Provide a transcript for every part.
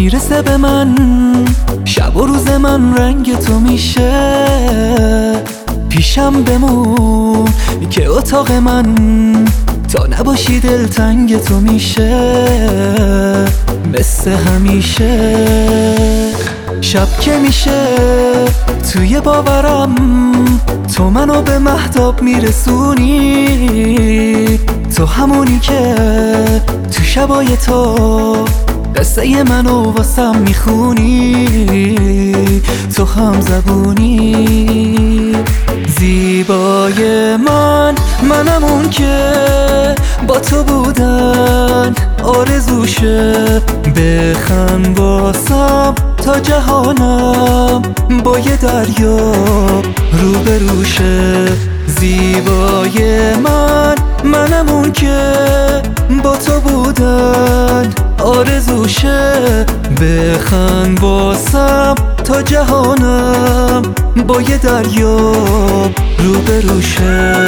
میرسه به من، شب و روز من رنگ تو میشه. پیشم بمون که اتاق من تا نباشی دلتنگ تو میشه. مثل همیشه شب که میشه توی باورم تو منو به مهتاب میرسونی. تو همونی که تو شبای تو قصه منو واسم میخونی. تو هم زبونی زیبای منم اون که با تو بودن آرزوشه. بخند واسم تا جهانم با یه دریا روبروشه. زیبای منم اون که با تو بودن آرزوشه. بخند واسم تا جهانم با یه دریا روبروشه.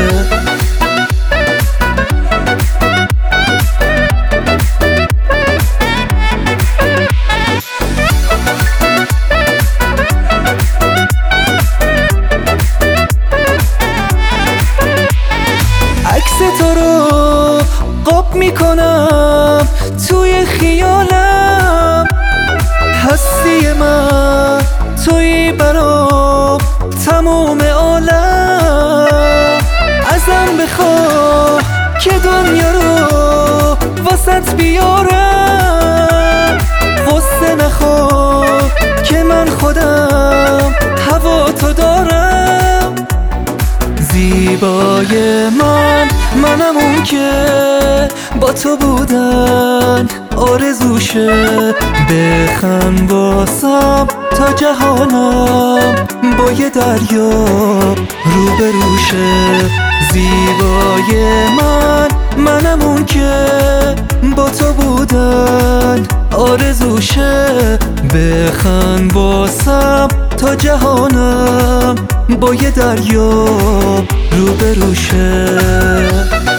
عکس تو رو قاب میکنم توی خیالم. هستی من توی برام تموم عالم. ازم بخواه که دنیا رو واسط بیارم. غصه نخواه که من خودم هوا تو دارم. زیبای منم اون که با تو بودن آرزوشه. بخند واسم تا جهانم با یه دریا روبروشه. زیبای منم اون که با تو بودن آرزوشه. بخند واسم تا جهانم با یه دریا روبروشه.